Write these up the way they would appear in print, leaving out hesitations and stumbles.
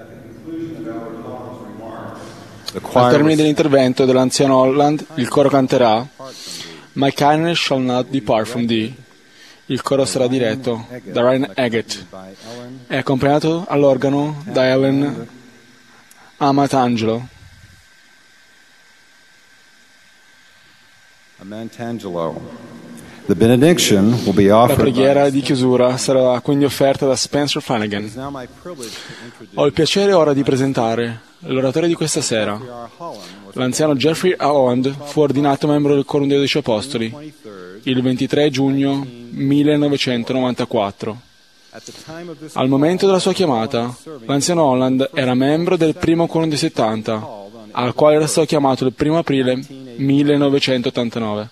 Al termine dell'intervento dell'anziano Holland, il coro canterà My kindness shall not depart from thee. Il coro sarà diretto da Ryan Eggett e accompagnato all'organo da Ellen Amatangelo. The benediction will be La offered preghiera di chiusura sarà quindi offerta da Spencer Flanagan. Ho il piacere ora di presentare l'oratore di questa sera. L'anziano Jeffrey Holland fu ordinato membro del Coro dei 12 Apostoli il 23 giugno 1994. Al momento della sua chiamata, l'anziano Holland era membro del primo Coro dei 70, al quale era stato chiamato il 1 aprile 1989.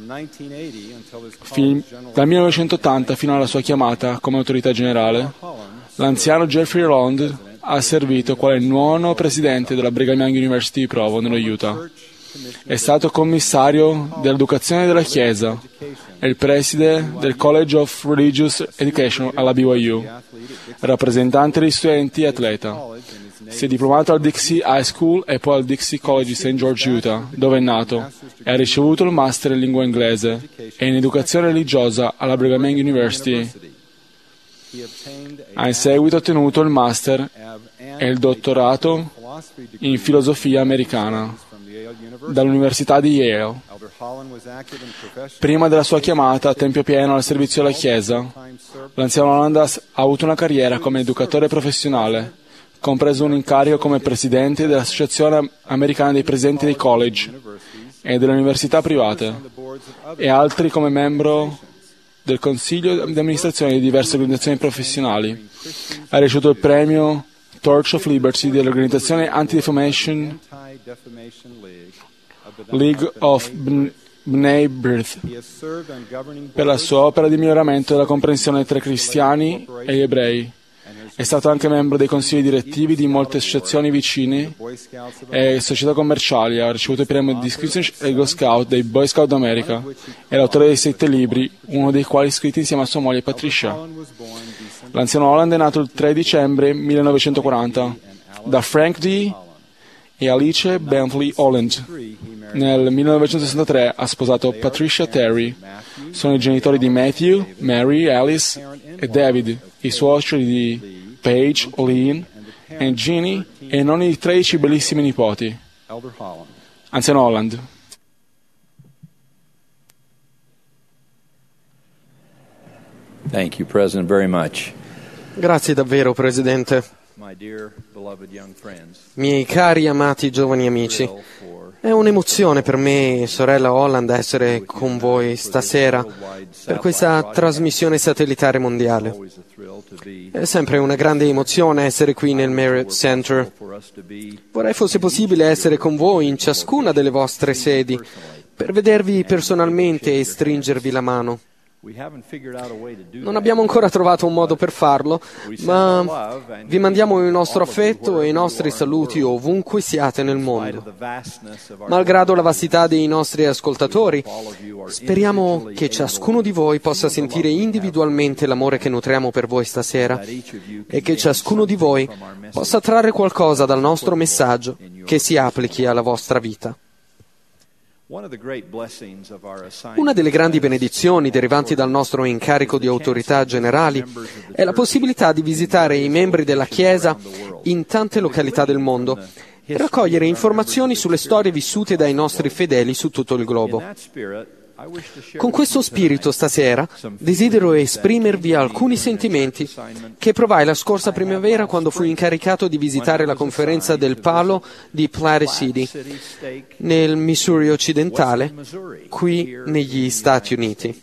Dal 1980 fino alla sua chiamata come autorità generale, l'anziano Jeffrey Holland ha servito quale nuovo presidente della Brigham Young University di Provo, nello Utah. È stato commissario dell'educazione della Chiesa e il preside del College of Religious Education alla BYU, rappresentante degli studenti e atleta. Si è diplomato al Dixie High School e poi al Dixie College di St. George, Utah, dove è nato, e ha ricevuto il master in lingua inglese e in educazione religiosa alla Brigham Young University. Ha in seguito ottenuto il master e il dottorato in filosofia americana dall'Università di Yale. Prima della sua chiamata a tempo pieno al servizio della Chiesa, l'anziano Holland ha avuto una carriera come educatore professionale, compreso un incarico come presidente dell'Associazione Americana dei Presidenti dei College e delle università private, e altri come membro del consiglio di amministrazione di diverse organizzazioni professionali. Ha ricevuto il premio Torch of Liberty dell'organizzazione Anti-Defamation League of B'nai B'rith per la sua opera di miglioramento della comprensione tra i cristiani e gli ebrei. È stato anche membro dei consigli direttivi di molte associazioni vicine e società commerciali. Ha ricevuto il premio Distinguished Eagle Scout dei Boy Scout d'America. È l'autore dei 7 libri, uno dei quali scritti insieme a sua moglie Patricia. L'anziano Holland è nato il 3 dicembre 1940 da Frank D. e Alice Bentley Holland. Nel 1963 ha sposato Patricia Terry. Sono i genitori di Matthew, Mary, Alice e David, i suoceri di Paige, Lynn e Ginny e nonni di 13 bellissimi nipoti. Anziano Holland. Thank you, President, very much. Grazie davvero, Presidente. Miei cari amati giovani amici, è un'emozione per me e sorella Holland essere con voi stasera per questa trasmissione satellitare mondiale. È sempre una grande emozione essere qui nel Marriott Center. Vorrei fosse possibile essere con voi in ciascuna delle vostre sedi per vedervi personalmente e stringervi la mano. Non abbiamo ancora trovato un modo per farlo, ma vi mandiamo il nostro affetto e i nostri saluti ovunque siate nel mondo. Malgrado la vastità dei nostri ascoltatori, speriamo che ciascuno di voi possa sentire individualmente l'amore che nutriamo per voi stasera e che ciascuno di voi possa trarre qualcosa dal nostro messaggio che si applichi alla vostra vita. Una delle grandi benedizioni derivanti dal nostro incarico di autorità generali è la possibilità di visitare i membri della Chiesa in tante località del mondo e raccogliere informazioni sulle storie vissute dai nostri fedeli su tutto il globo. Con questo spirito stasera desidero esprimervi alcuni sentimenti che provai la scorsa primavera quando fui incaricato di visitare la conferenza del Palo di Platte City, nel Missouri occidentale, qui negli Stati Uniti.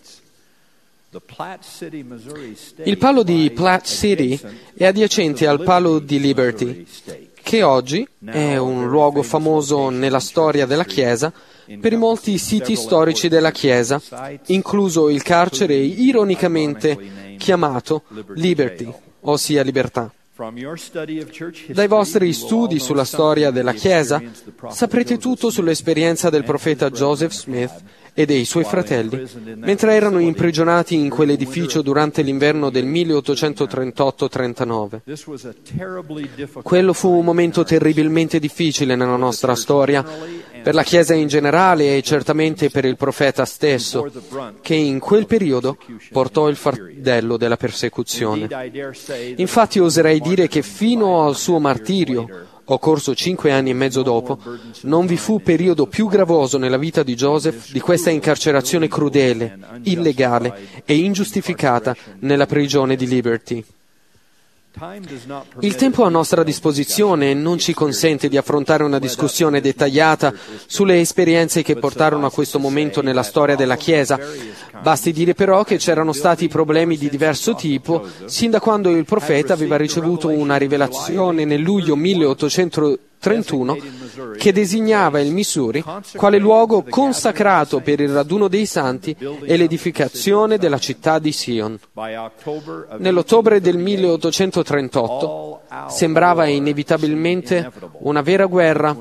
Il Palo di Platte City è adiacente al Palo di Liberty, che oggi è un luogo famoso nella storia della Chiesa per i molti siti storici della Chiesa, incluso il carcere ironicamente chiamato Liberty, ossia libertà. Dai vostri studi sulla storia della Chiesa saprete tutto sull'esperienza del profeta Joseph Smith e dei suoi fratelli, mentre erano imprigionati in quell'edificio durante l'inverno del 1838-39. Quello fu un momento terribilmente difficile nella nostra storia, per la Chiesa in generale e certamente per il profeta stesso, che in quel periodo portò il fardello della persecuzione. Infatti oserei dire che fino al suo martirio, occorso 5 anni e mezzo dopo, non vi fu periodo più gravoso nella vita di Joseph di questa incarcerazione crudele, illegale e ingiustificata nella prigione di Liberty. Il tempo a nostra disposizione non ci consente di affrontare una discussione dettagliata sulle esperienze che portarono a questo momento nella storia della Chiesa. Basti dire però che c'erano stati problemi di diverso tipo sin da quando il profeta aveva ricevuto una rivelazione nel luglio 1831 che designava il Missouri quale luogo consacrato per il raduno dei santi e l'edificazione della città di Sion. Nell'ottobre del 1838 sembrava inevitabile una vera guerra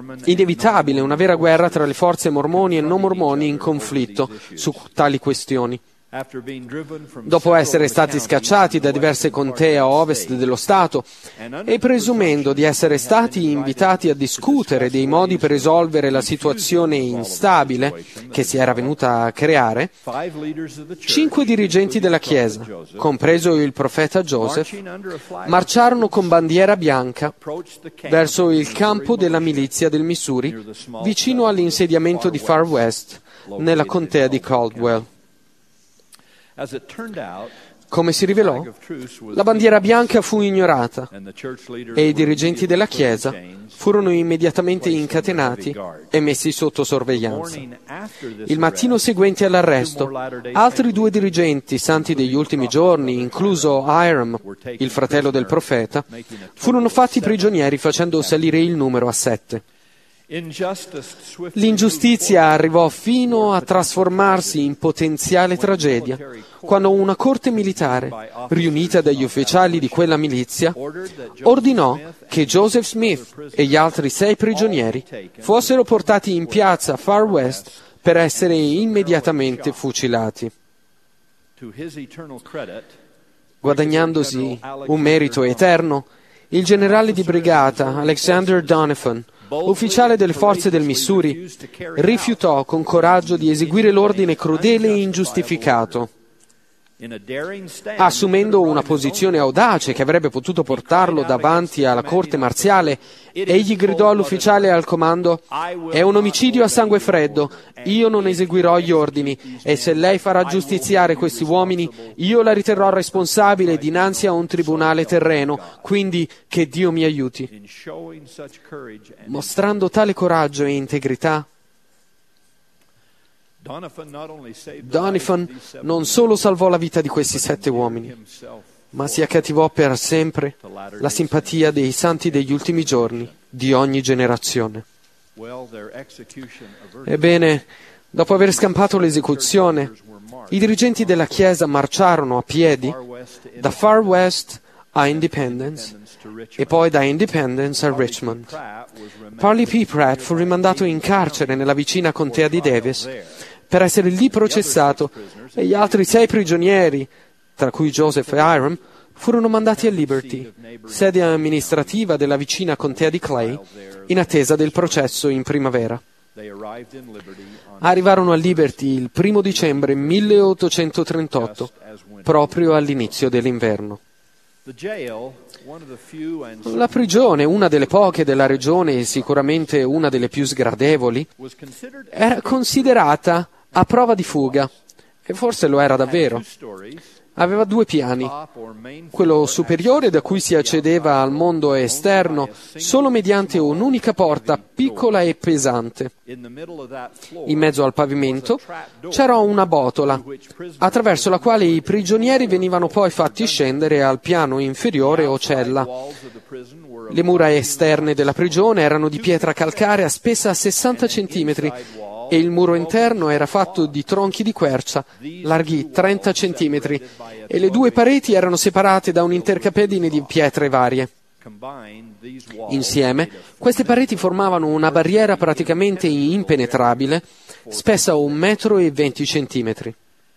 tra le forze mormoni e non mormoni in conflitto su tali questioni. Dopo essere stati scacciati da diverse contee a ovest dello Stato e presumendo di essere stati invitati a discutere dei modi per risolvere la situazione instabile che si era venuta a creare, 5 dirigenti della Chiesa, compreso il profeta Joseph, marciarono con bandiera bianca verso il campo della milizia del Missouri, vicino all'insediamento di Far West, nella contea di Caldwell. Come si rivelò, la bandiera bianca fu ignorata e i dirigenti della Chiesa furono immediatamente incatenati e messi sotto sorveglianza. Il mattino seguente all'arresto, altri 2 dirigenti santi degli ultimi giorni, incluso Hiram, il fratello del profeta, furono fatti prigionieri facendo salire il numero a 7. L'ingiustizia arrivò fino a trasformarsi in potenziale tragedia quando una corte militare, riunita dagli ufficiali di quella milizia, ordinò che Joseph Smith e gli altri 6 prigionieri fossero portati in piazza Far West per essere immediatamente fucilati. Guadagnandosi un merito eterno, il generale di brigata Alexander Doniphan, ufficiale delle forze del Missouri, rifiutò con coraggio di eseguire l'ordine crudele e ingiustificato. Assumendo una posizione audace che avrebbe potuto portarlo davanti alla corte marziale, egli gridò all'ufficiale al comando: «È un omicidio a sangue freddo, io non eseguirò gli ordini, e se lei farà giustiziare questi uomini, io la riterrò responsabile dinanzi a un tribunale terreno, quindi che Dio mi aiuti». Mostrando tale coraggio e integrità, Doniphan non solo salvò la vita di questi 7 uomini, ma si accattivò per sempre la simpatia dei santi degli ultimi giorni di ogni generazione. Ebbene, dopo aver scampato l'esecuzione, i dirigenti della Chiesa marciarono a piedi da Far West a Independence e poi da Independence a Richmond. Parley P. Pratt fu rimandato in carcere nella vicina contea di Davis per essere lì processato e gli altri 6 prigionieri, tra cui Joseph e Hiram, furono mandati a Liberty, sede amministrativa della vicina contea di Clay, in attesa del processo in primavera. Arrivarono a Liberty il 1 dicembre 1838, proprio all'inizio dell'inverno. La prigione, una delle poche della regione e sicuramente una delle più sgradevoli, era considerata a prova di fuga, e forse lo era davvero. Aveva 2 piani, quello superiore da cui si accedeva al mondo esterno solo mediante un'unica porta piccola e pesante. In mezzo al pavimento c'era una botola, attraverso la quale i prigionieri venivano poi fatti scendere al piano inferiore o cella. Le mura esterne della prigione erano di pietra calcarea spessa 60 centimetri e il muro interno era fatto di tronchi di quercia larghi 30 centimetri e le 2 pareti erano separate da un'intercapedine di pietre varie. Insieme, queste pareti formavano una barriera praticamente impenetrabile spessa 1,20 m.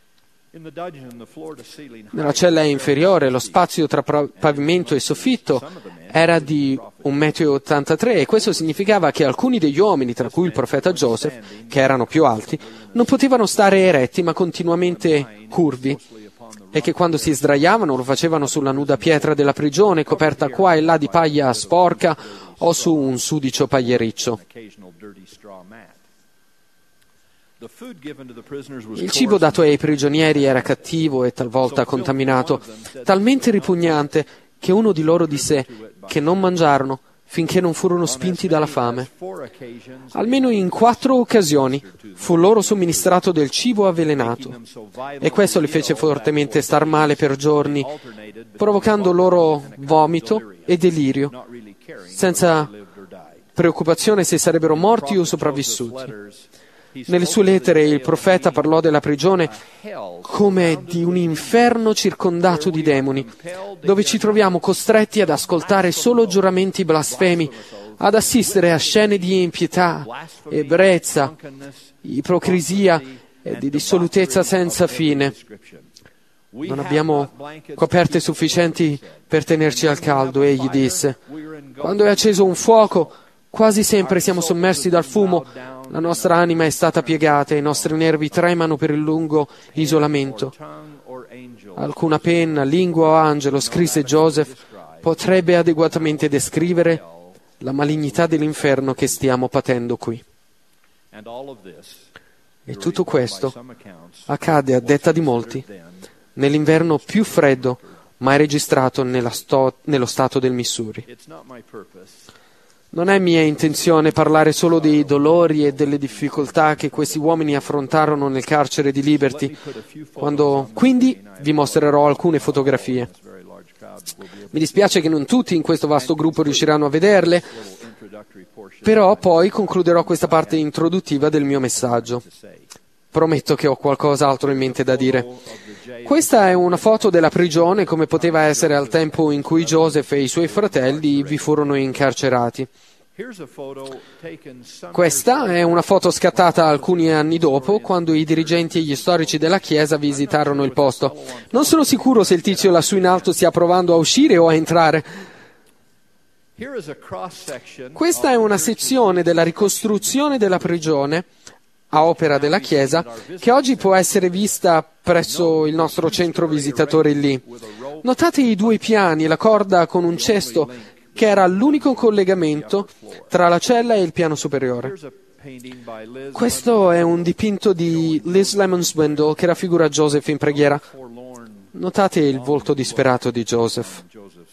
Nella cella inferiore lo spazio tra pavimento e soffitto era di 1,83 m e questo significava che alcuni degli uomini, tra cui il profeta Joseph, che erano più alti, non potevano stare eretti ma continuamente curvi e che quando si sdraiavano lo facevano sulla nuda pietra della prigione coperta qua e là di paglia sporca o su un sudicio pagliericcio. Il cibo dato ai prigionieri era cattivo e talvolta contaminato, talmente ripugnante che uno di loro disse che non mangiarono finché non furono spinti dalla fame. Almeno in 4 occasioni fu loro somministrato del cibo avvelenato e questo li fece fortemente star male per giorni, provocando loro vomito e delirio, senza preoccupazione se sarebbero morti o sopravvissuti. Nelle sue lettere il profeta parlò della prigione come di un inferno circondato di demoni, dove ci troviamo costretti ad ascoltare solo giuramenti blasfemi, ad assistere a scene di impietà, ebbrezza, ipocrisia e di dissolutezza senza fine. Non abbiamo coperte sufficienti per tenerci al caldo, egli disse. Quando è acceso un fuoco, quasi sempre siamo sommersi dal fumo. La nostra anima è stata piegata e i nostri nervi tremano per il lungo isolamento. Alcuna penna, lingua o angelo, scrisse Joseph, potrebbe adeguatamente descrivere la malignità dell'inferno che stiamo patendo qui. E tutto questo accade, a detta di molti, nell'inverno più freddo mai registrato nello stato del Missouri. Non è mia intenzione parlare solo dei dolori e delle difficoltà che questi uomini affrontarono nel carcere di Liberty, quindi vi mostrerò alcune fotografie. Mi dispiace che non tutti in questo vasto gruppo riusciranno a vederle, però poi concluderò questa parte introduttiva del mio messaggio. Prometto che ho qualcos'altro in mente da dire. Questa è una foto della prigione come poteva essere al tempo in cui Joseph e i suoi fratelli vi furono incarcerati. Questa è una foto scattata alcuni anni dopo, quando i dirigenti e gli storici della Chiesa visitarono il posto. Non sono sicuro se il tizio lassù in alto stia provando a uscire o a entrare. Questa è una sezione della ricostruzione della prigione a opera della Chiesa, che oggi può essere vista presso il nostro centro visitatori lì. Notate i 2 piani e la corda con un cesto che era l'unico collegamento tra la cella e il piano superiore. Questo è un dipinto di Liz Lemon Swindle che raffigura Joseph in preghiera. Notate il volto disperato di Joseph.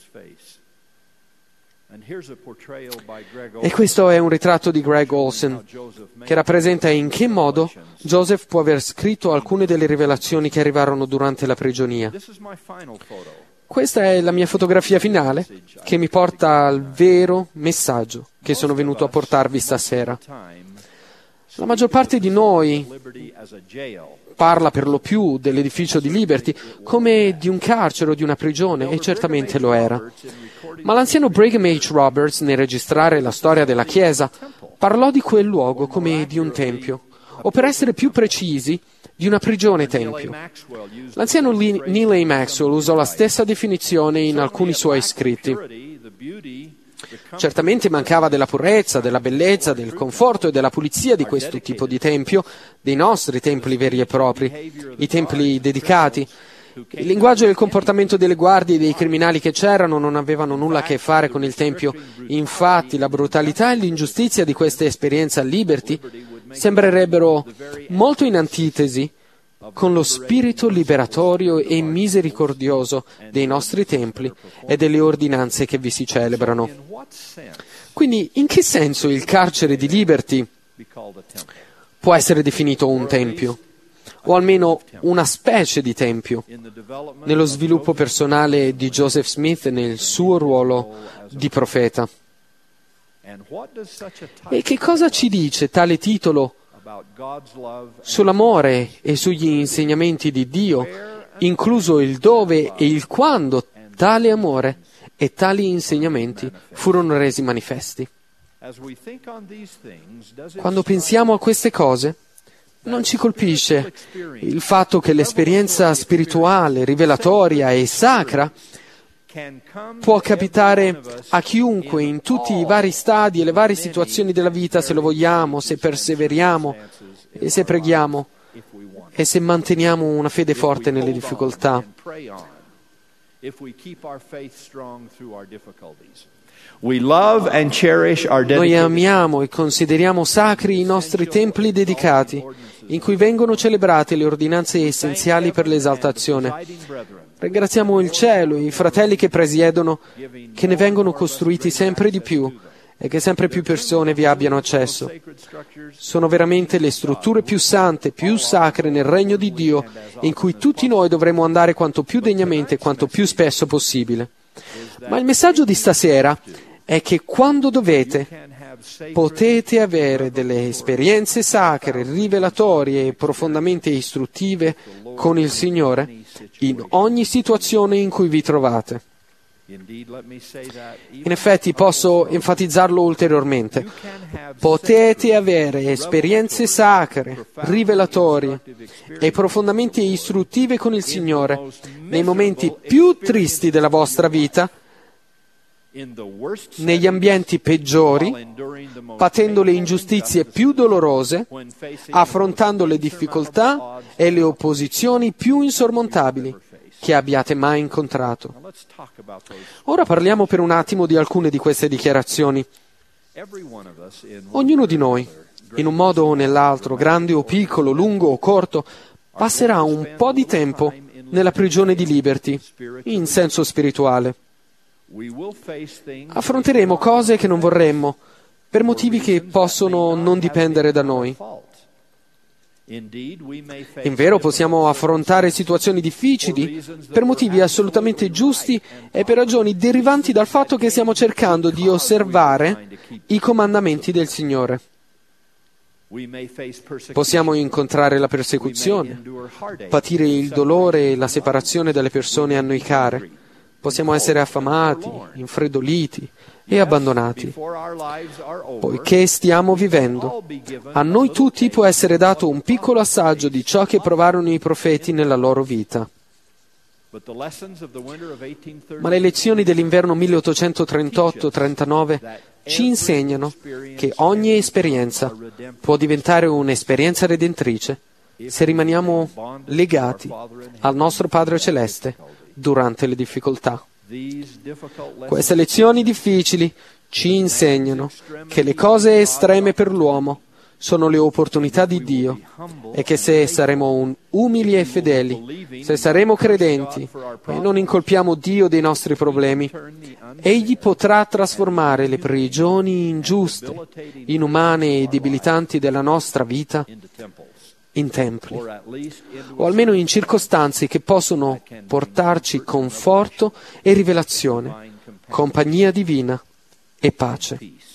E questo è un ritratto di Greg Olsen che rappresenta in che modo Joseph può aver scritto alcune delle rivelazioni che arrivarono durante la prigionia. Questa è la mia fotografia finale che mi porta al vero messaggio che sono venuto a portarvi stasera. La maggior parte di noi parla per lo più dell'edificio di Liberty come di un carcere o di una prigione, e certamente lo era. Ma l'anziano Brigham H. Roberts, nel registrare la storia della Chiesa, parlò di quel luogo come di un tempio, o per essere più precisi, di una prigione-tempio. L'anziano Neal A. Maxwell usò la stessa definizione in alcuni suoi scritti. Certamente mancava della purezza, della bellezza, del conforto e della pulizia di questo tipo di tempio, dei nostri templi veri e propri, i templi dedicati. Il linguaggio e il comportamento delle guardie e dei criminali che c'erano non avevano nulla a che fare con il Tempio. Infatti, la brutalità e l'ingiustizia di questa esperienza a Liberty sembrerebbero molto in antitesi con lo spirito liberatorio e misericordioso dei nostri templi e delle ordinanze che vi si celebrano. Quindi, in che senso il carcere di Liberty può essere definito un tempio? O almeno una specie di tempio, nello sviluppo personale di Joseph Smith e nel suo ruolo di profeta. E che cosa ci dice tale titolo sull'amore e sugli insegnamenti di Dio, incluso il dove e il quando tale amore e tali insegnamenti furono resi manifesti? Quando pensiamo a queste cose, Non ci colpisce il fatto che l'esperienza spirituale, rivelatoria e sacra può capitare a chiunque in tutti i vari stadi e le varie situazioni della vita, se lo vogliamo, se perseveriamo e se preghiamo e se manteniamo una fede forte nelle difficoltà. Noi amiamo e consideriamo sacri i nostri templi dedicati, in cui vengono celebrate le ordinanze essenziali per l'esaltazione. Ringraziamo il cielo e i fratelli che presiedono, che ne vengono costruiti sempre di più e che sempre più persone vi abbiano accesso. Sono veramente le strutture più sante, più sacre nel regno di Dio, in cui tutti noi dovremo andare quanto più degnamente e quanto più spesso possibile. Ma il messaggio di stasera è che quando potete avere delle esperienze sacre, rivelatorie e profondamente istruttive con il Signore in ogni situazione in cui vi trovate. In effetti posso enfatizzarlo ulteriormente. Potete avere esperienze sacre, rivelatorie e profondamente istruttive con il Signore nei momenti più tristi della vostra vita, negli ambienti peggiori, patendo le ingiustizie più dolorose, affrontando le difficoltà e le opposizioni più insormontabili che abbiate mai incontrato. Ora parliamo per un attimo di alcune di queste dichiarazioni. Ognuno di noi, in un modo o nell'altro, grande o piccolo, lungo o corto, passerà un po' di tempo nella prigione di Liberty, in senso spirituale. Affronteremo cose che non vorremmo, per motivi che possono non dipendere da noi. Invero possiamo affrontare situazioni difficili per motivi assolutamente giusti e per ragioni derivanti dal fatto che stiamo cercando di osservare i comandamenti del Signore. Possiamo incontrare la persecuzione, patire il dolore e la separazione dalle persone a noi care. Possiamo essere affamati, infreddoliti e abbandonati. Poiché stiamo vivendo, a noi tutti può essere dato un piccolo assaggio di ciò che provarono i profeti nella loro vita. Ma le lezioni dell'inverno 1838-39 ci insegnano che ogni esperienza può diventare un'esperienza redentrice se rimaniamo legati al nostro Padre Celeste durante le difficoltà. Queste lezioni difficili ci insegnano che le cose estreme per l'uomo sono le opportunità di Dio e che se saremo umili e fedeli, se saremo credenti e non incolpiamo Dio dei nostri problemi, Egli potrà trasformare le prigioni ingiuste, inumane e debilitanti della nostra vita in templi, o almeno in circostanze che possono portarci conforto e rivelazione, compagnia divina e pace.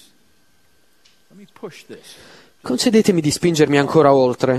Concedetemi di spingermi ancora oltre.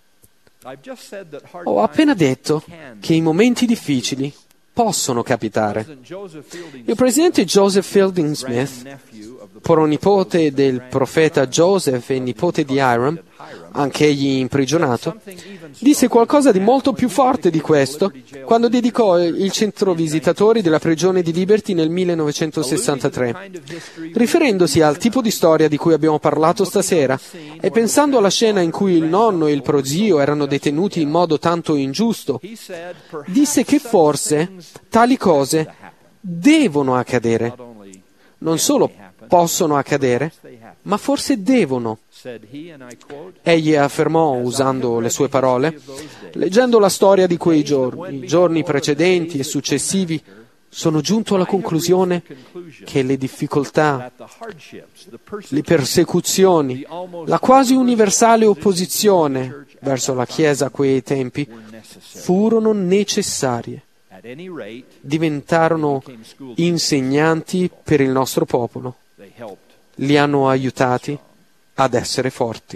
Ho appena detto che i momenti difficili possono capitare. Il presidente Joseph Fielding Smith, pronipote del profeta Joseph e nipote di Hiram, anch'egli imprigionato, disse qualcosa di molto più forte di questo quando dedicò il centro visitatori della prigione di Liberty nel 1963. Riferendosi al tipo di storia di cui abbiamo parlato stasera e pensando alla scena in cui il nonno e il prozio erano detenuti in modo tanto ingiusto, disse che forse tali cose devono accadere. Non solo possono accadere, ma forse devono. Egli affermò, usando le sue parole, leggendo la storia di quei giorni, i giorni precedenti e successivi, sono giunto alla conclusione che le difficoltà, le persecuzioni, la quasi universale opposizione verso la Chiesa a quei tempi furono necessarie. Diventarono insegnanti per il nostro popolo. Li hanno aiutati ad essere forti.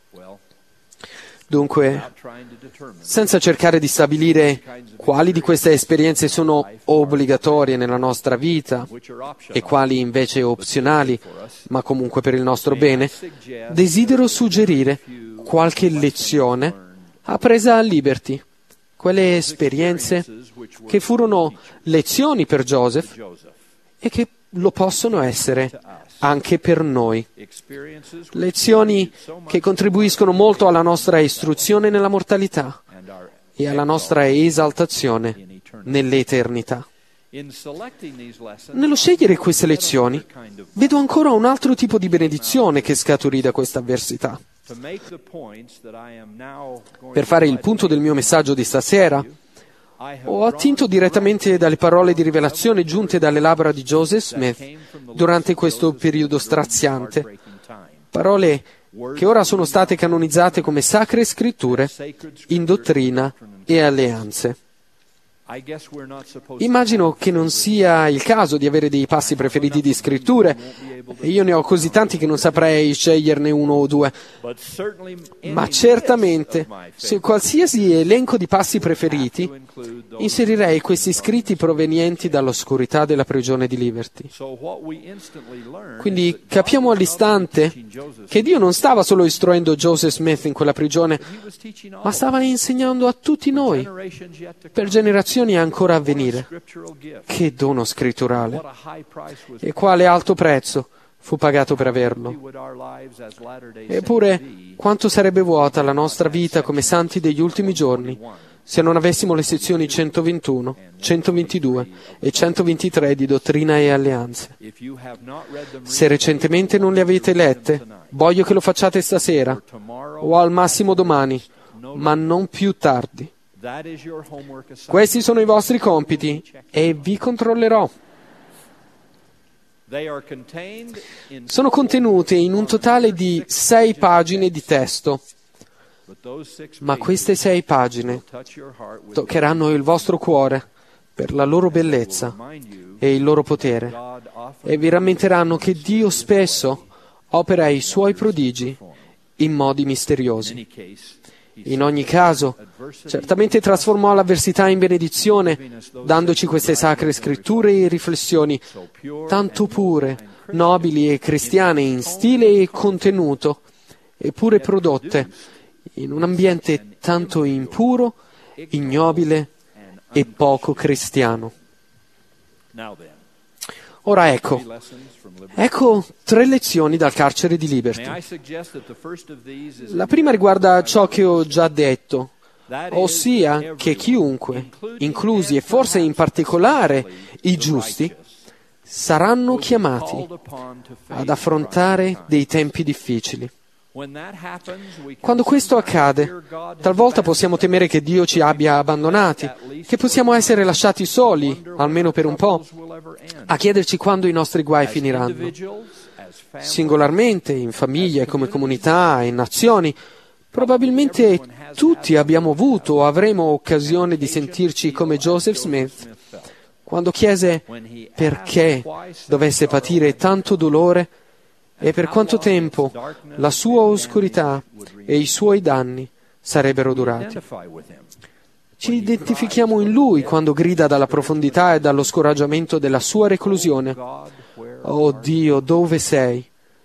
Dunque, senza cercare di stabilire quali di queste esperienze sono obbligatorie nella nostra vita e quali invece opzionali, ma comunque per il nostro bene, desidero suggerire qualche lezione appresa a Liberty, quelle esperienze che furono lezioni per Joseph e che lo possono essere anche per noi. Lezioni che contribuiscono molto alla nostra istruzione nella mortalità e alla nostra esaltazione nell'eternità. Nello scegliere queste lezioni, vedo ancora un altro tipo di benedizione che scaturì da questa avversità. Per fare il punto del mio messaggio di stasera, ho attinto direttamente dalle parole di rivelazione giunte dalle labbra di Joseph Smith durante questo periodo straziante, parole che ora sono state canonizzate come sacre scritture in dottrina e alleanze. Immagino che non sia il caso di avere dei passi preferiti di scritture, e io ne ho così tanti che non saprei sceglierne uno o due, ma certamente, su qualsiasi elenco di passi preferiti, inserirei questi scritti provenienti dall'oscurità della prigione di Liberty. Quindi capiamo all'istante che Dio non stava solo istruendo Joseph Smith in quella prigione, ma stava insegnando a tutti noi, per generazioni ancora a venire. Che dono scritturale! E quale alto prezzo fu pagato per averlo. Eppure, quanto sarebbe vuota la nostra vita come santi degli ultimi giorni se non avessimo le sezioni 121, 122 e 123 di Dottrina e Alleanze. Se recentemente non le avete lette, voglio che lo facciate stasera o al massimo domani, ma non più tardi. Questi sono i vostri compiti e vi controllerò. Sono contenute in un totale di 6 pagine di testo, ma queste 6 pagine toccheranno il vostro cuore per la loro bellezza e il loro potere e vi rammenteranno che Dio spesso opera i suoi prodigi in modi misteriosi. In ogni caso, certamente trasformò l'avversità in benedizione, dandoci queste sacre scritture e riflessioni tanto pure, nobili e cristiane in stile e contenuto, eppure prodotte in un ambiente tanto impuro, ignobile e poco cristiano. Ora ecco 3 lezioni dal carcere di Liberty. La prima riguarda ciò che ho già detto, ossia che chiunque, inclusi e forse in particolare i giusti, saranno chiamati ad affrontare dei tempi difficili. Quando questo accade, talvolta possiamo temere che Dio ci abbia abbandonati, che possiamo essere lasciati soli, almeno per un po', a chiederci quando i nostri guai finiranno. Singolarmente, in famiglia e come comunità e nazioni, probabilmente tutti abbiamo avuto o avremo occasione di sentirci come Joseph Smith, quando chiese perché dovesse patire tanto dolore e per quanto tempo la sua oscurità e i suoi danni sarebbero durati. Ci identifichiamo in lui quando grida dalla profondità e dallo scoraggiamento della sua reclusione: «Oh Dio, dove sei?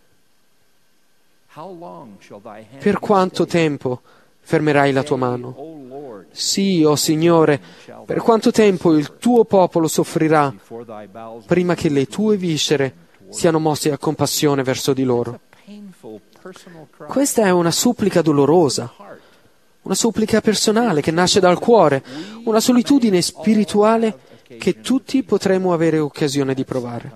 Per quanto tempo fermerai la tua mano? Sì, oh Signore, per quanto tempo il tuo popolo soffrirà prima che le tue viscere siano mosse a compassione verso di loro». Questa è una supplica dolorosa, una supplica personale che nasce dal cuore, una solitudine spirituale che tutti potremo avere occasione di provare.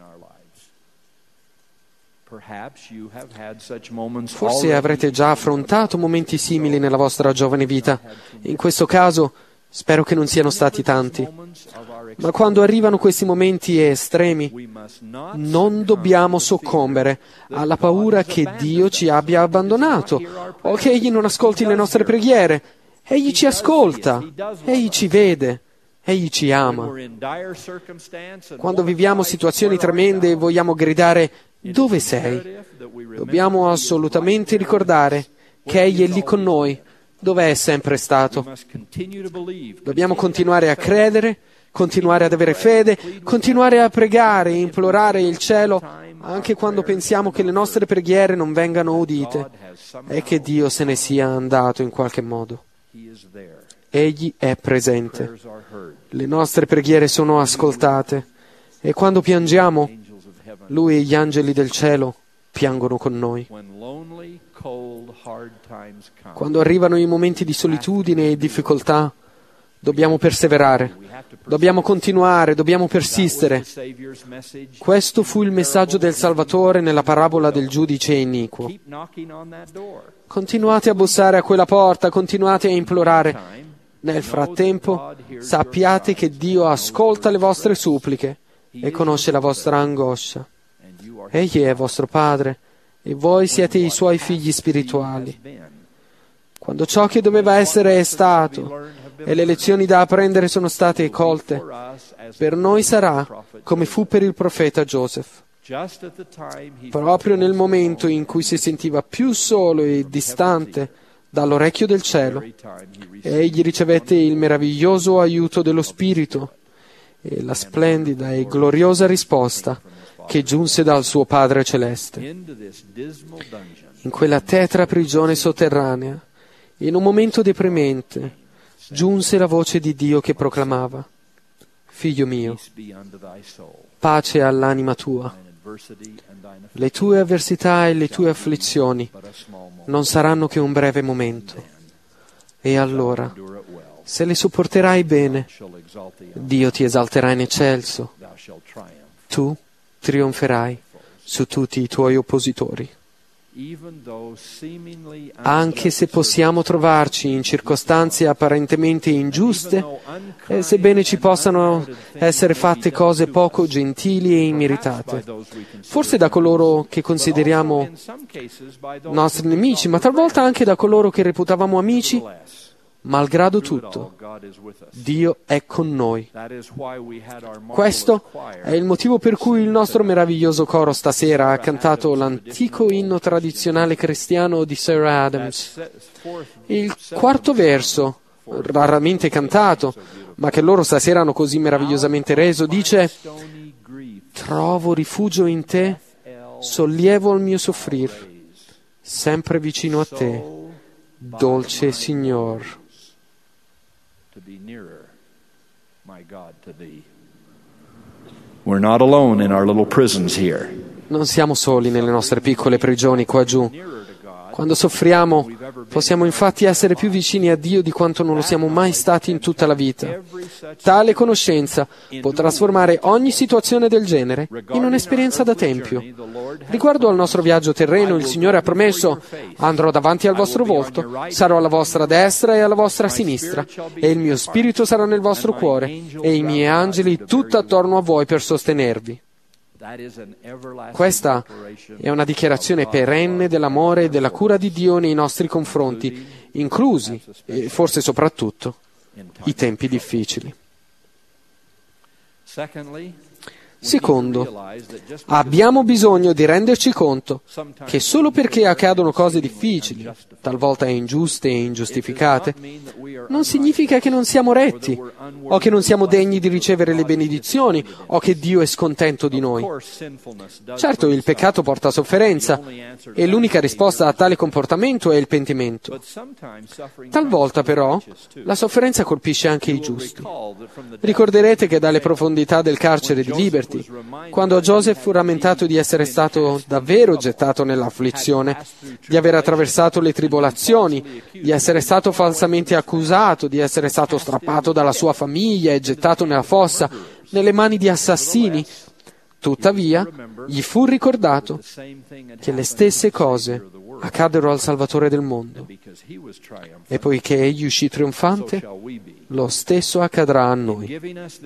Forse avrete già affrontato momenti simili nella vostra giovane vita. In questo caso, spero che non siano stati tanti. Ma quando arrivano questi momenti estremi, non dobbiamo soccombere alla paura che Dio ci abbia abbandonato o che Egli non ascolti le nostre preghiere. Egli ci ascolta, Egli ci vede, Egli ci ama. Quando viviamo situazioni tremende e vogliamo gridare «Dove sei?», dobbiamo assolutamente ricordare che Egli è lì con noi, dove è sempre stato. Dobbiamo continuare a credere continuare ad avere fede, continuare a pregare e implorare il cielo anche quando pensiamo che le nostre preghiere non vengano udite e che Dio se ne sia andato in qualche modo. Egli è presente. Le nostre preghiere sono ascoltate e quando piangiamo, Lui e gli angeli del cielo piangono con noi. Quando arrivano i momenti di solitudine e difficoltà, dobbiamo perseverare, dobbiamo continuare, dobbiamo persistere. Questo fu il messaggio del Salvatore nella parabola del giudice iniquo. Continuate a bussare a quella porta, continuate a implorare. Nel frattempo, sappiate che Dio ascolta le vostre suppliche e conosce la vostra angoscia. Egli è vostro Padre e voi siete i Suoi figli spirituali. Quando ciò che doveva essere è stato e le lezioni da apprendere sono state colte, per noi sarà come fu per il profeta Gioseph. Proprio nel momento in cui si sentiva più solo e distante dall'orecchio del cielo, egli ricevette il meraviglioso aiuto dello Spirito e la splendida e gloriosa risposta che giunse dal suo Padre Celeste. In quella tetra prigione sotterranea, in un momento deprimente, giunse la voce di Dio che proclamava: Figlio mio, pace all'anima tua. Le tue avversità e le tue afflizioni non saranno che un breve momento. E allora, se le sopporterai bene, Dio ti esalterà in eccelso. Tu trionferai su tutti i tuoi oppositori. Anche se possiamo trovarci in circostanze apparentemente ingiuste, e sebbene ci possano essere fatte cose poco gentili e immeritate, forse da coloro che consideriamo nostri nemici, ma talvolta anche da coloro che reputavamo amici, malgrado tutto, Dio è con noi. Questo è il motivo per cui il nostro meraviglioso coro stasera ha cantato l'antico inno tradizionale cristiano di Sir Adams. Il quarto verso, raramente cantato, ma che loro stasera hanno così meravigliosamente reso, dice: «Trovo rifugio in te, sollievo il mio soffrir, sempre vicino a te, dolce Signor». We're not alone in our little prisons here. Non siamo soli nelle nostre piccole prigioni qua giù. Quando soffriamo, possiamo infatti essere più vicini a Dio di quanto non lo siamo mai stati in tutta la vita. Tale conoscenza può trasformare ogni situazione del genere in un'esperienza da tempio. Riguardo al nostro viaggio terreno, il Signore ha promesso: andrò davanti al vostro volto, sarò alla vostra destra e alla vostra sinistra, e il mio spirito sarà nel vostro cuore, e i miei angeli tutto attorno a voi per sostenervi. Questa è una dichiarazione perenne dell'amore e della cura di Dio nei nostri confronti, inclusi, e forse soprattutto, i tempi difficili. Secondo, abbiamo bisogno di renderci conto che solo perché accadono cose difficili, talvolta ingiuste e ingiustificate, non significa che non siamo retti, o che non siamo degni di ricevere le benedizioni, o che Dio è scontento di noi. Certo, il peccato porta sofferenza, e l'unica risposta a tale comportamento è il pentimento. Talvolta, però, la sofferenza colpisce anche i giusti. Ricorderete che dalle profondità del carcere di Liberty, quando Joseph fu rammentato di essere stato davvero gettato nell'afflizione, di aver attraversato le tribolazioni, di essere stato falsamente accusato, di essere stato strappato dalla sua famiglia e gettato nella fossa, nelle mani di assassini, tuttavia gli fu ricordato che le stesse cose accaddero al Salvatore del mondo. E poiché egli uscì trionfante, lo stesso accadrà a noi.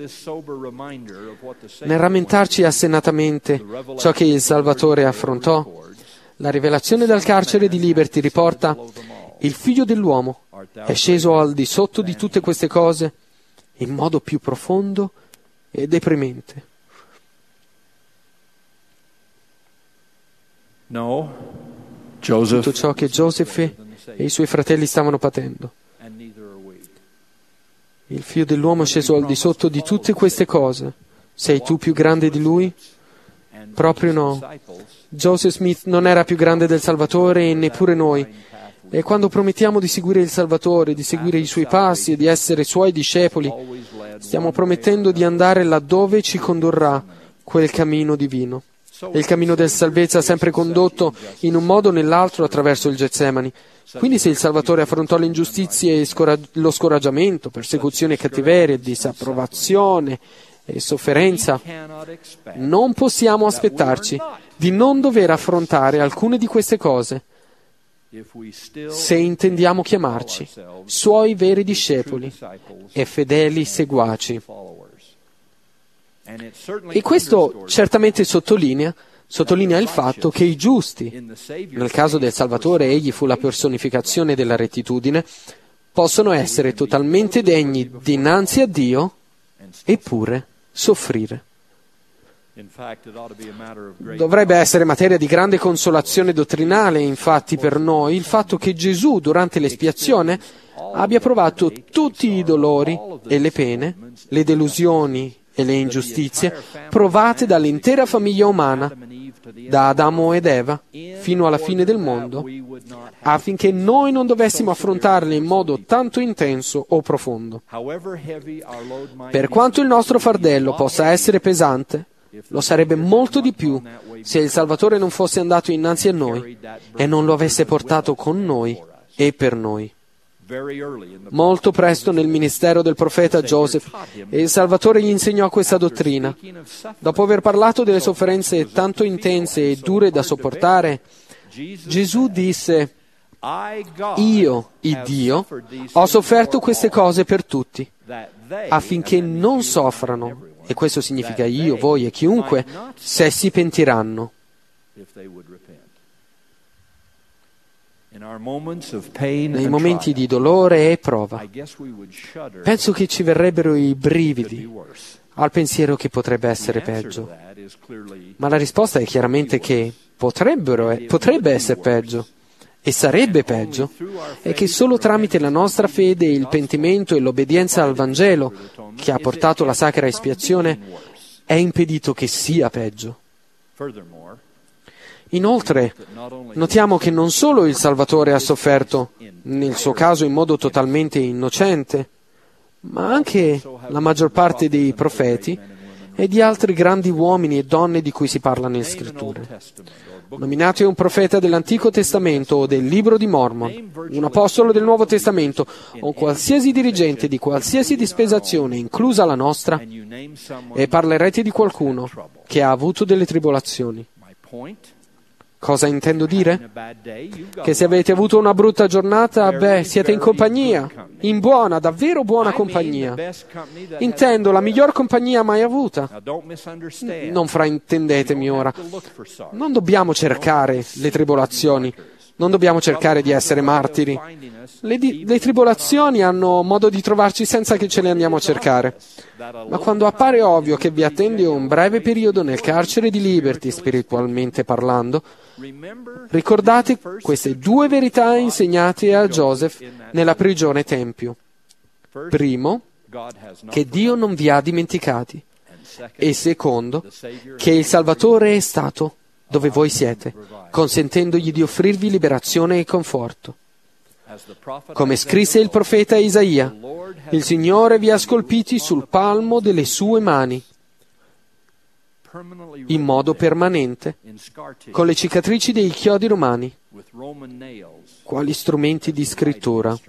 Nel rammentarci assennatamente ciò che il Salvatore affrontò, la rivelazione dal carcere di Liberty riporta: il Figlio dell'uomo è sceso al di sotto di tutte queste cose in modo più profondo e deprimente. Tutto ciò che Joseph e i suoi fratelli stavano patendo. Il Figlio dell'uomo è sceso al di sotto di tutte queste cose. Sei tu più grande di lui? Proprio no. Joseph Smith non era più grande del Salvatore e neppure noi. E quando promettiamo di seguire il Salvatore, di seguire i suoi passi e di essere suoi discepoli, stiamo promettendo di andare laddove ci condurrà quel cammino divino. E il cammino della salvezza ha sempre condotto in un modo o nell'altro attraverso il Getsemani. Quindi se il Salvatore affrontò le ingiustizie e lo scoraggiamento, persecuzione e cattiveria, disapprovazione e sofferenza, non possiamo aspettarci di non dover affrontare alcune di queste cose se intendiamo chiamarci suoi veri discepoli e fedeli seguaci. E questo certamente sottolinea il fatto che i giusti, nel caso del Salvatore egli fu la personificazione della rettitudine, possono essere totalmente degni dinanzi a Dio eppure soffrire. Dovrebbe essere materia di grande consolazione dottrinale, infatti, per noi il fatto che Gesù, durante l'espiazione, abbia provato tutti i dolori e le pene, le delusioni e le ingiustizie provate dall'intera famiglia umana, da Adamo ed Eva fino alla fine del mondo, affinché noi non dovessimo affrontarle in modo tanto intenso o profondo. Per quanto il nostro fardello possa essere pesante, lo sarebbe molto di più se il Salvatore non fosse andato innanzi a noi e non lo avesse portato con noi e per noi. Molto presto nel ministero del profeta Joseph, il Salvatore gli insegnò questa dottrina. Dopo aver parlato delle sofferenze tanto intense e dure da sopportare, Gesù disse: Io, il Dio, ho sofferto queste cose per tutti, affinché non soffrano, e questo significa io, voi e chiunque, se si pentiranno. Nei momenti di dolore e prova, penso che ci verrebbero i brividi al pensiero che potrebbe essere peggio. Ma la risposta è chiaramente che potrebbe essere peggio e sarebbe peggio, e che solo tramite la nostra fede, il pentimento e l'obbedienza al Vangelo, che ha portato la sacra espiazione, è impedito che sia peggio. Inoltre, notiamo che non solo il Salvatore ha sofferto, nel suo caso in modo totalmente innocente, ma anche la maggior parte dei profeti e di altri grandi uomini e donne di cui si parla nelle Scritture. Nominate un profeta dell'Antico Testamento o del Libro di Mormon, un apostolo del Nuovo Testamento o qualsiasi dirigente di qualsiasi dispensazione, inclusa la nostra, e parlerete di qualcuno che ha avuto delle tribolazioni. Cosa intendo dire? Che se avete avuto una brutta giornata, siete in compagnia, in buona, davvero buona compagnia. Intendo la miglior compagnia mai avuta. Non fraintendetemi ora. Non dobbiamo cercare le tribolazioni, non dobbiamo cercare di essere martiri. Le tribolazioni hanno modo di trovarci senza che ce le andiamo a cercare. Ma quando appare ovvio che vi attende un breve periodo nel carcere di Liberty, spiritualmente parlando, ricordate queste due verità insegnate a Joseph nella prigione Tempio. Primo, che Dio non vi ha dimenticati. E secondo, che il Salvatore è stato dove voi siete, consentendogli di offrirvi liberazione e conforto. Come scrisse il profeta Isaia, il Signore vi ha scolpiti sul palmo delle sue mani, in modo permanente, con le cicatrici dei chiodi romani, quali strumenti di scrittura.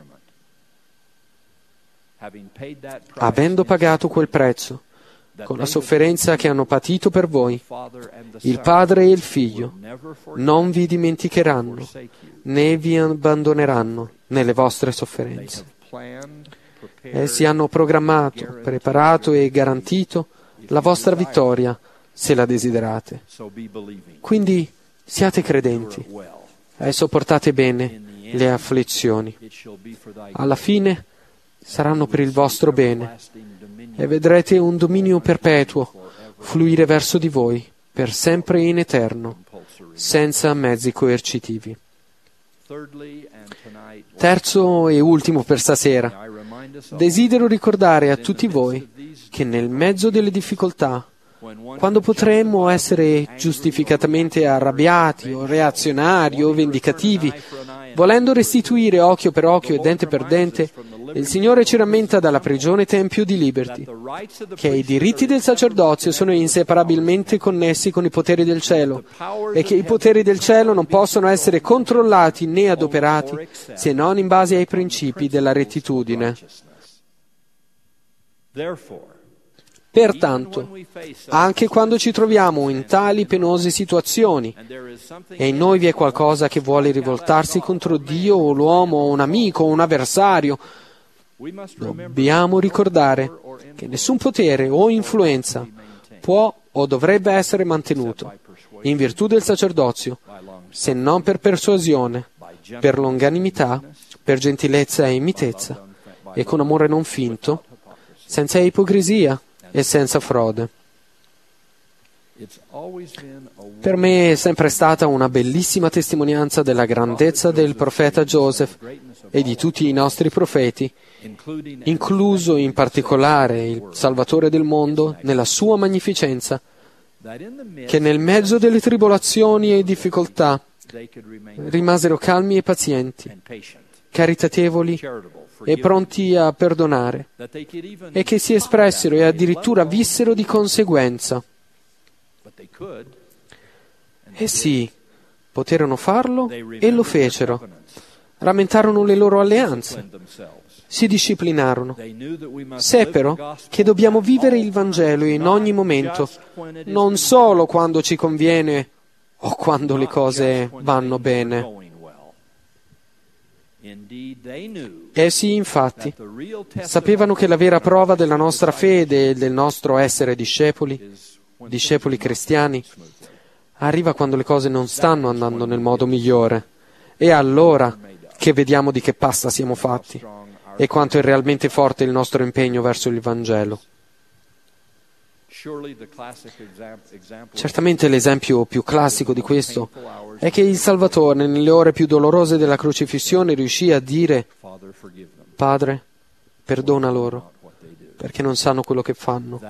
Avendo pagato quel prezzo, con la sofferenza che hanno patito per voi, il Padre e il Figlio non vi dimenticheranno, né vi abbandoneranno nelle vostre sofferenze. Essi hanno programmato, preparato e garantito la vostra vittoria, se la desiderate. Quindi siate credenti e sopportate bene le afflizioni. Alla fine saranno per il vostro bene e vedrete un dominio perpetuo fluire verso di voi per sempre in eterno, senza mezzi coercitivi. Terzo e ultimo per stasera, desidero ricordare a tutti voi che nel mezzo delle difficoltà, quando potremmo essere giustificatamente arrabbiati o reazionari o vendicativi, volendo restituire occhio per occhio e dente per dente, il Signore ci rammenta dalla prigione Tempio di Liberty che i diritti del sacerdozio sono inseparabilmente connessi con i poteri del cielo e che i poteri del cielo non possono essere controllati né adoperati se non in base ai principi della rettitudine. Pertanto, anche quando ci troviamo in tali penose situazioni e in noi vi è qualcosa che vuole rivoltarsi contro Dio o l'uomo o un amico o un avversario, dobbiamo ricordare che nessun potere o influenza può o dovrebbe essere mantenuto in virtù del sacerdozio, se non per persuasione, per longanimità, per gentilezza e mitezza, e con amore non finto, senza ipocrisia e senza frode. Per me è sempre stata una bellissima testimonianza della grandezza del profeta Joseph e di tutti i nostri profeti, incluso in particolare il Salvatore del mondo nella sua magnificenza, che nel mezzo delle tribolazioni e difficoltà rimasero calmi e pazienti, caritatevoli e pronti a perdonare, e che si espressero e addirittura vissero di conseguenza. E sì, poterono farlo e lo fecero. Rammentarono le loro alleanze, si disciplinarono, seppero che dobbiamo vivere il Vangelo in ogni momento, non solo quando ci conviene o quando le cose vanno bene. Essi, infatti, sapevano che la vera prova della nostra fede e del nostro essere discepoli cristiani, arriva quando le cose non stanno andando nel modo migliore. È allora che vediamo di che pasta siamo fatti e quanto è realmente forte il nostro impegno verso il Vangelo. Certamente l'esempio più classico di questo è che il Salvatore, nelle ore più dolorose della crocifissione, riuscì a dire: Padre, perdona loro, perché non sanno quello che fanno.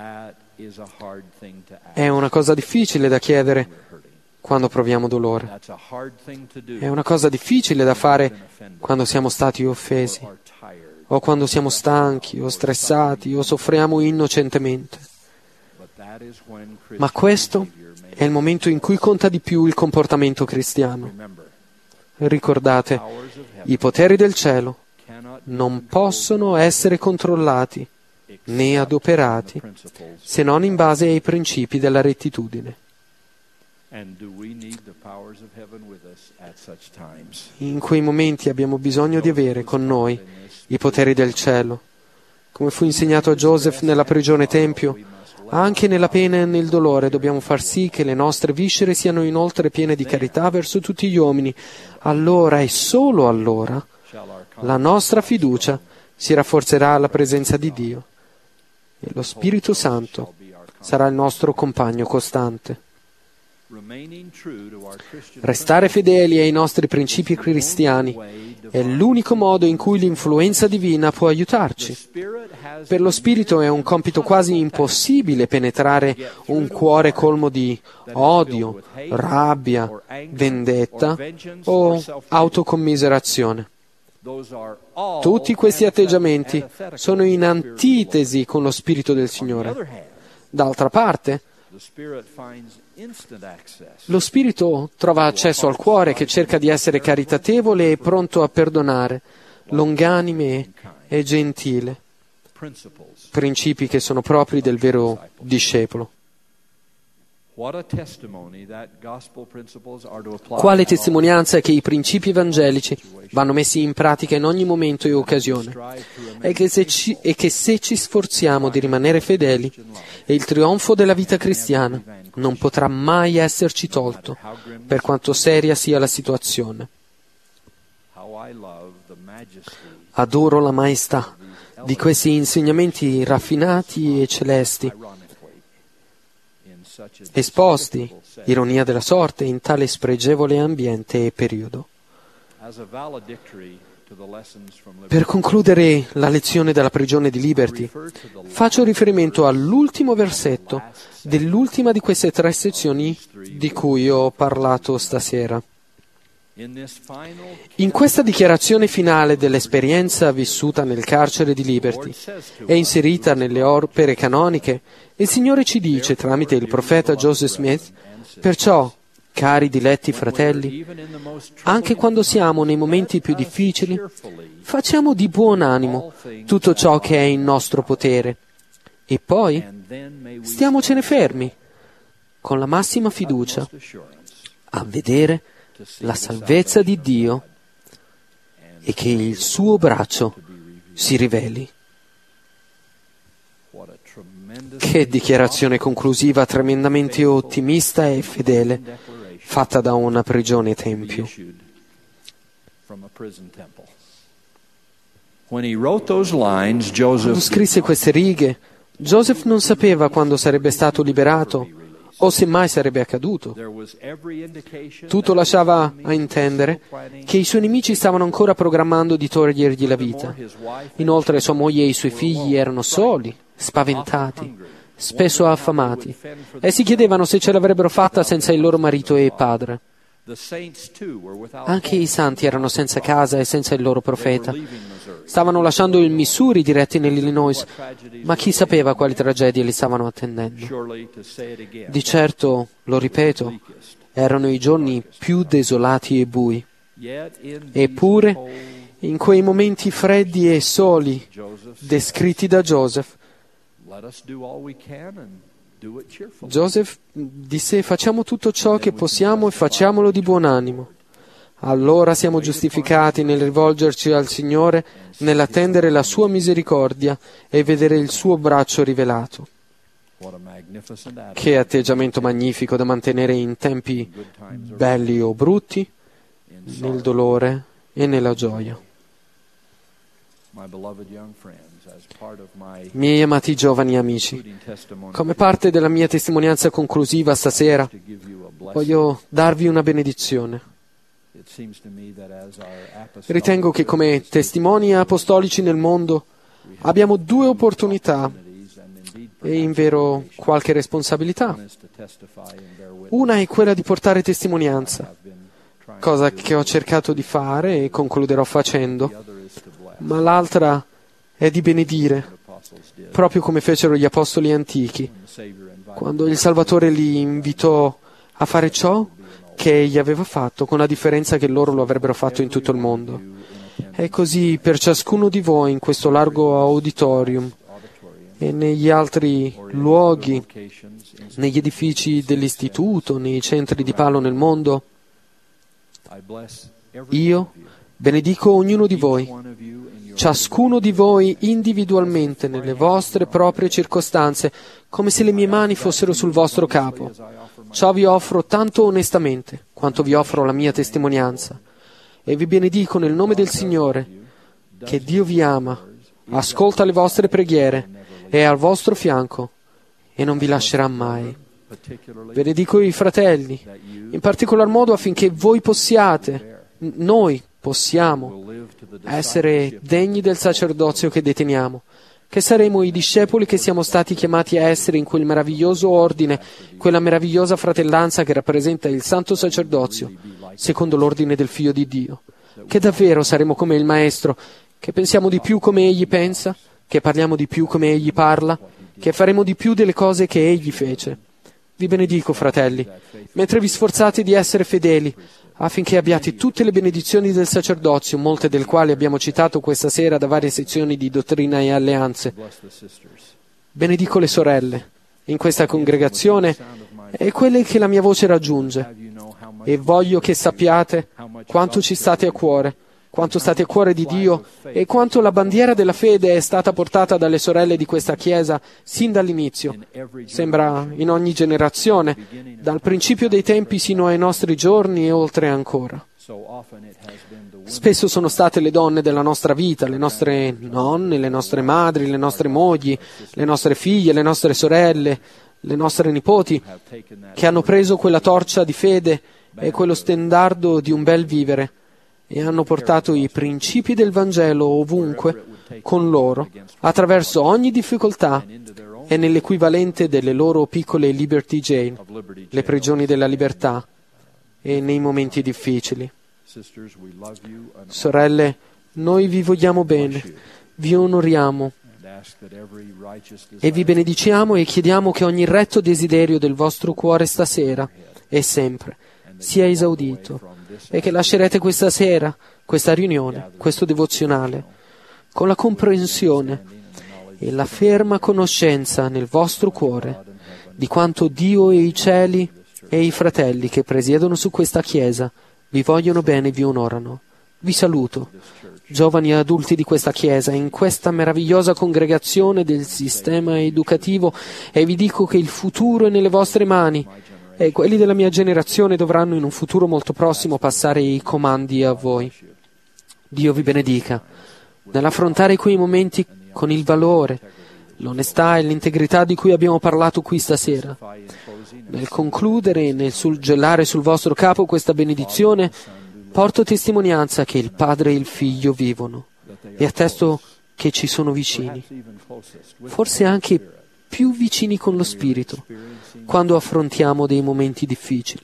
È una cosa difficile da chiedere quando proviamo dolore. È una cosa difficile da fare quando siamo stati offesi, o quando siamo stanchi, o stressati, o soffriamo innocentemente. Ma questo è il momento in cui conta di più il comportamento cristiano. Ricordate, i poteri del cielo non possono essere controllati né adoperati se non in base ai principi della rettitudine. In quei momenti abbiamo bisogno di avere con noi i poteri del cielo. Come fu insegnato a Joseph nella prigione Tempio, anche nella pena e nel dolore dobbiamo far sì che le nostre viscere siano inoltre piene di carità verso tutti gli uomini. Allora e solo allora la nostra fiducia si rafforzerà alla presenza di Dio e lo Spirito Santo sarà il nostro compagno costante. Restare fedeli ai nostri principi cristiani è l'unico modo in cui l'influenza divina può aiutarci. Per lo Spirito è un compito quasi impossibile penetrare un cuore colmo di odio, rabbia, vendetta o autocommiserazione. Tutti questi atteggiamenti sono in antitesi con lo Spirito del Signore. D'altra parte, lo Spirito trova accesso al cuore che cerca di essere caritatevole e pronto a perdonare, longanime e gentile, principi che sono propri del vero discepolo. Quale testimonianza che i principi evangelici vanno messi in pratica in ogni momento e occasione, e che se ci sforziamo di rimanere fedeli, il trionfo della vita cristiana non potrà mai esserci tolto, per quanto seria sia la situazione. Adoro la maestà di questi insegnamenti raffinati e celesti, esposti, ironia della sorte, in tale spregevole ambiente e periodo. Per concludere la lezione della prigione di Liberty, faccio riferimento all'ultimo versetto dell'ultima di queste 3 sezioni di cui ho parlato stasera. In questa dichiarazione finale dell'esperienza vissuta nel carcere di Liberty e inserita nelle opere canoniche, il Signore ci dice, tramite il profeta Joseph Smith, perciò, cari diletti fratelli, anche quando siamo nei momenti più difficili, facciamo di buon animo tutto ciò che è in nostro potere e poi stiamocene fermi, con la massima fiducia, a vedere la salvezza di Dio e che il suo braccio si riveli. Che dichiarazione conclusiva tremendamente ottimista e fedele, fatta da una prigione tempio. Quando scrisse queste righe, Joseph non sapeva quando sarebbe stato liberato o se mai sarebbe accaduto. Tutto lasciava a intendere che i suoi nemici stavano ancora programmando di togliergli la vita. Inoltre sua moglie e i suoi figli erano soli, spaventati, spesso affamati, e si chiedevano se ce l'avrebbero fatta senza il loro marito e padre. Anche i santi erano senza casa e senza il loro profeta. Stavano lasciando il Missouri diretti nell'Illinois, ma chi sapeva quali tragedie li stavano attendendo. Di certo, lo ripeto, erano i giorni più desolati e bui. Eppure, in quei momenti freddi e soli descritti da Joseph disse: facciamo tutto ciò che possiamo e facciamolo di buon animo. Allora siamo giustificati nel rivolgerci al Signore, nell'attendere la sua misericordia e vedere il suo braccio rivelato. Che atteggiamento magnifico da mantenere in tempi belli o brutti, nel dolore e nella gioia. Miei amati giovani amici, come parte della mia testimonianza conclusiva stasera, voglio darvi una benedizione. Ritengo che come testimoni apostolici nel mondo abbiamo 2 opportunità e in vero qualche responsabilità. Una è quella di portare testimonianza, cosa che ho cercato di fare e concluderò facendo, ma l'altra è di benedire, proprio come fecero gli apostoli antichi, quando il Salvatore li invitò a fare ciò che egli aveva fatto, con la differenza che loro lo avrebbero fatto in tutto il mondo. E così per ciascuno di voi in questo largo auditorium e negli altri luoghi, negli edifici dell'istituto, nei centri di palo nel mondo, io benedico ognuno di voi, ciascuno di voi individualmente nelle vostre proprie circostanze, come se le mie mani fossero sul vostro capo. Ciò vi offro tanto onestamente quanto vi offro la mia testimonianza. E vi benedico nel nome del Signore, che Dio vi ama, ascolta le vostre preghiere, è al vostro fianco e non vi lascerà mai. Benedico i fratelli, in particolar modo affinché voi noi possiamo essere degni del sacerdozio che deteniamo, che saremo i discepoli che siamo stati chiamati a essere in quel meraviglioso ordine, quella meravigliosa fratellanza che rappresenta il santo sacerdozio, secondo l'ordine del Figlio di Dio, che davvero saremo come il Maestro, che pensiamo di più come Egli pensa, che parliamo di più come Egli parla, che faremo di più delle cose che Egli fece. Vi benedico, fratelli, mentre vi sforzate di essere fedeli, affinché abbiate tutte le benedizioni del sacerdozio, molte del quali abbiamo citato questa sera da varie sezioni di Dottrina e Alleanze. Benedico le sorelle in questa congregazione e quelle che la mia voce raggiunge, e voglio che sappiate quanto ci state a cuore, quanto state a cuore di Dio e quanto la bandiera della fede è stata portata dalle sorelle di questa Chiesa sin dall'inizio. Sembra in ogni generazione, dal principio dei tempi sino ai nostri giorni e oltre ancora. Spesso sono state le donne della nostra vita, le nostre nonne, le nostre madri, le nostre mogli, le nostre figlie, le nostre sorelle, le nostre nipoti, che hanno preso quella torcia di fede e quello stendardo di un bel vivere e hanno portato i principi del Vangelo ovunque con loro, attraverso ogni difficoltà e nell'equivalente delle loro piccole Liberty Jail, le prigioni della libertà, e nei momenti difficili. Sorelle, noi vi vogliamo bene, vi onoriamo e vi benediciamo e chiediamo che ogni retto desiderio del vostro cuore stasera e sempre sia esaudito e che lascerete questa sera, questa riunione, questo devozionale, con la comprensione e la ferma conoscenza nel vostro cuore di quanto Dio e i cieli e i fratelli che presiedono su questa Chiesa vi vogliono bene e vi onorano. Vi saluto, giovani e adulti di questa Chiesa, in questa meravigliosa congregazione del sistema educativo, e vi dico che il futuro è nelle vostre mani e quelli della mia generazione dovranno in un futuro molto prossimo passare i comandi a voi. Dio vi benedica nell'affrontare quei momenti con il valore, l'onestà e l'integrità di cui abbiamo parlato qui stasera. Nel concludere e nel suggellare sul vostro capo questa benedizione, porto testimonianza che il Padre e il Figlio vivono e attesto che ci sono vicini, forse anche più vicini con lo Spirito, quando affrontiamo dei momenti difficili.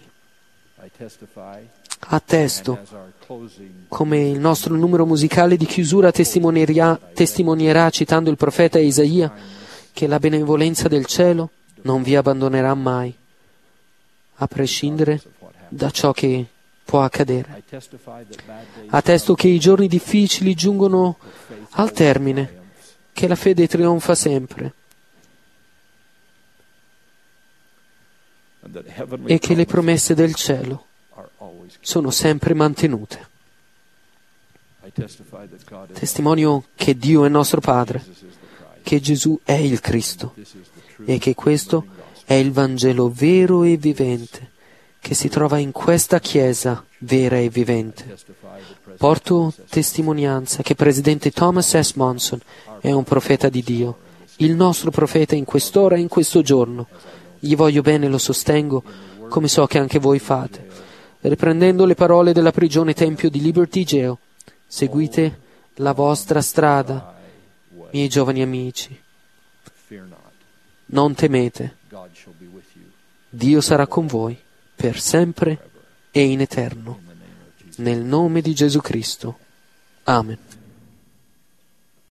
Attesto, come il nostro numero musicale di chiusura testimonierà citando il profeta Isaia, che la benevolenza del cielo non vi abbandonerà mai, a prescindere da ciò che può accadere. Attesto che i giorni difficili giungono al termine, che la fede trionfa sempre e che le promesse del cielo sono sempre mantenute. Testimonio che Dio è nostro Padre, che Gesù è il Cristo e che questo è il Vangelo vero e vivente che si trova in questa Chiesa vera e vivente. Porto testimonianza che Presidente Thomas S. Monson è un profeta di Dio, il nostro profeta in quest'ora e in questo giorno. Gli voglio bene e lo sostengo, come so che anche voi fate. Riprendendo le parole della prigione Tempio di Liberty Jail, seguite la vostra strada, miei giovani amici. Non temete, Dio sarà con voi per sempre e in eterno. Nel nome di Gesù Cristo. Amen.